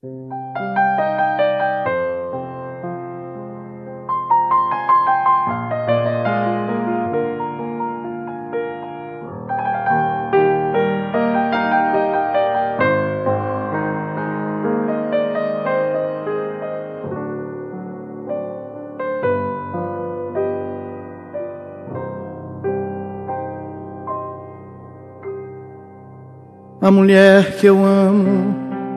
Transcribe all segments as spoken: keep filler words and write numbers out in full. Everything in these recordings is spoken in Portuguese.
A mulher que eu amo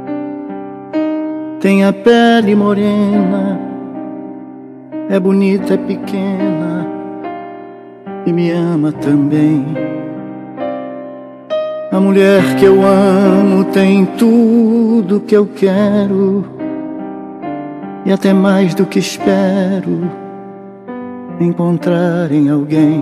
tem a pele morena, é bonita, é pequena e me ama também. A mulher que eu amo tem tudo que eu quero e até mais do que espero encontrar em alguém.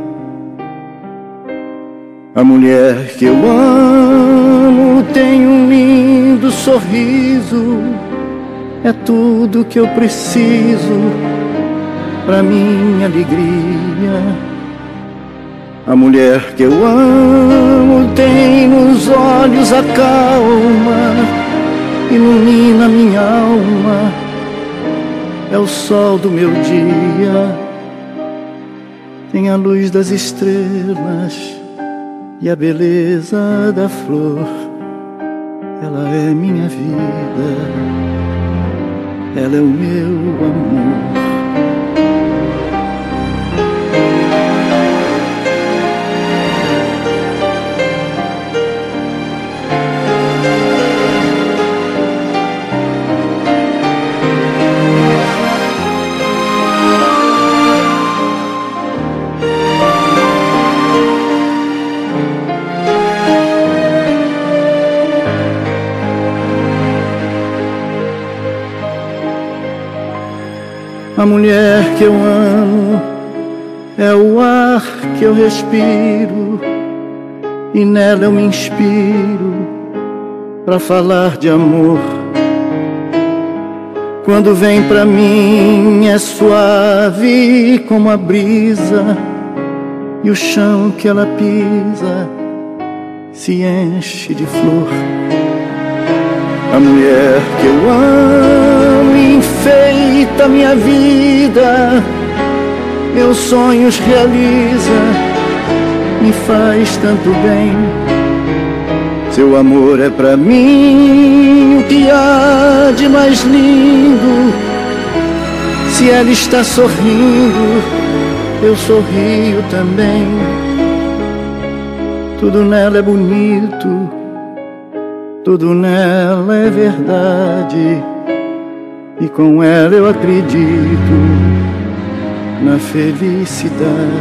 A mulher que eu amo tem um lindo sorriso, é tudo que eu preciso pra minha alegria. A mulher que eu amo tem nos olhos a calma, ilumina minha alma, é o sol do meu dia, tem a luz das estrelas e a beleza da flor. Ela é minha vida, ela é o meu amor. A mulher que eu amo é o ar que eu respiro e nela eu me inspiro pra falar de amor. Quando vem pra mim é suave como a brisa e o chão que ela pisa se enche de flor. A mulher que eu amo enfeita minha vida, meus sonhos realiza, me faz tanto bem. Seu amor é pra mim o que há de mais lindo. Se ela está sorrindo, eu sorrio também. Tudo nela é bonito, tudo nela é verdade, e com ela eu acredito na felicidade.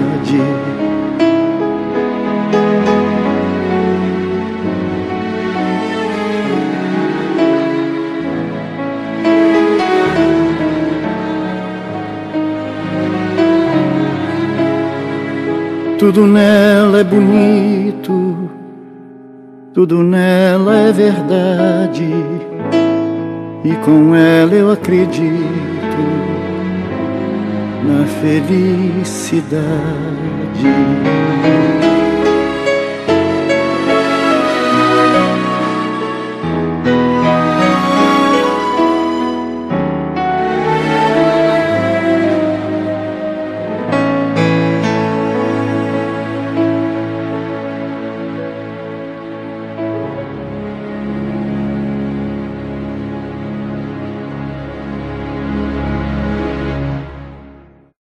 Tudo nela é bonito, tudo nela é verdade, e com ela eu acredito na felicidade.